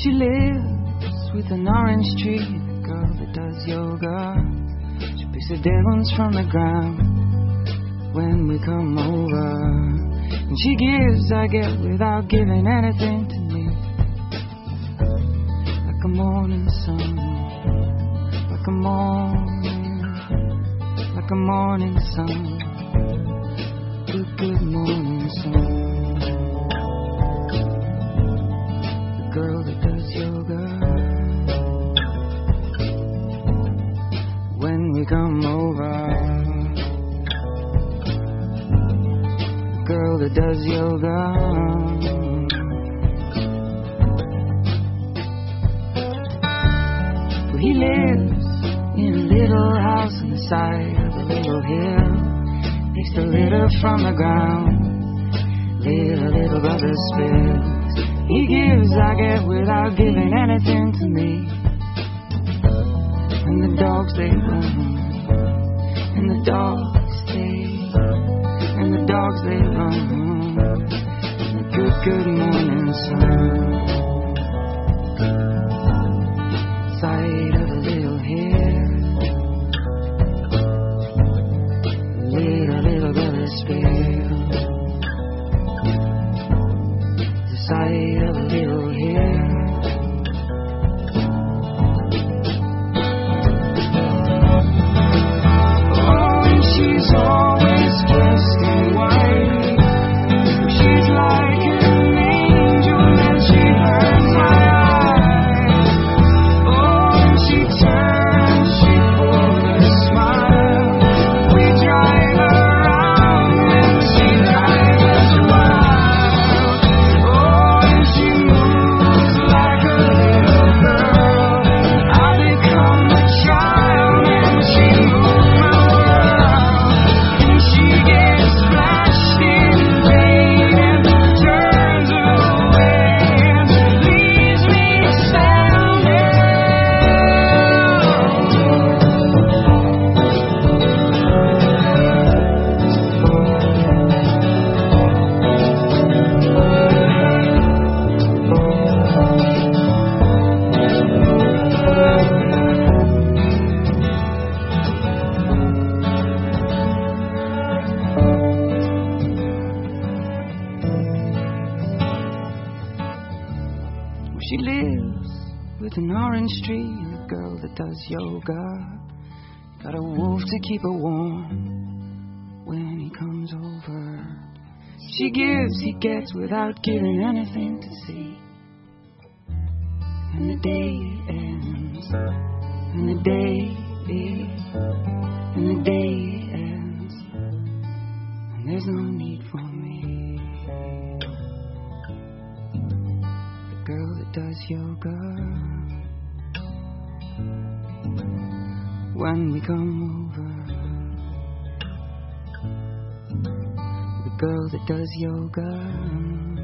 She lives with an orange tree, the girl that does yoga. She picks the dead ones from the ground when we come over. And she gives, I get, without giving anything to me. Like a morning sun, like a morning sun, good morning sun. The girl that does yoga when we come over. The girl that does yoga. Well, he lives in a little house on the side of a little hill. Picks the litter from the ground. Little brother spills. He gives, I get, without giving anything to me. And the dogs they run, and the dogs they, and the dogs they run. And the good morning sun. Side of a little hill. Little brother spills. Side of a little hill. Oh, and she's always dressed in white. She's like an angel and she burns my eyes. Oh, and she turns, she pulls a smile. We drive around and she drives us wild. She lives with an orange tree and a girl that does yoga. Got a wolf to keep her warm when he comes over. She gives, he gets, without giving anything to see. And the day ends, and the day ends, and there's no need for me. Girl that does yoga when we come over. The girl that does yoga.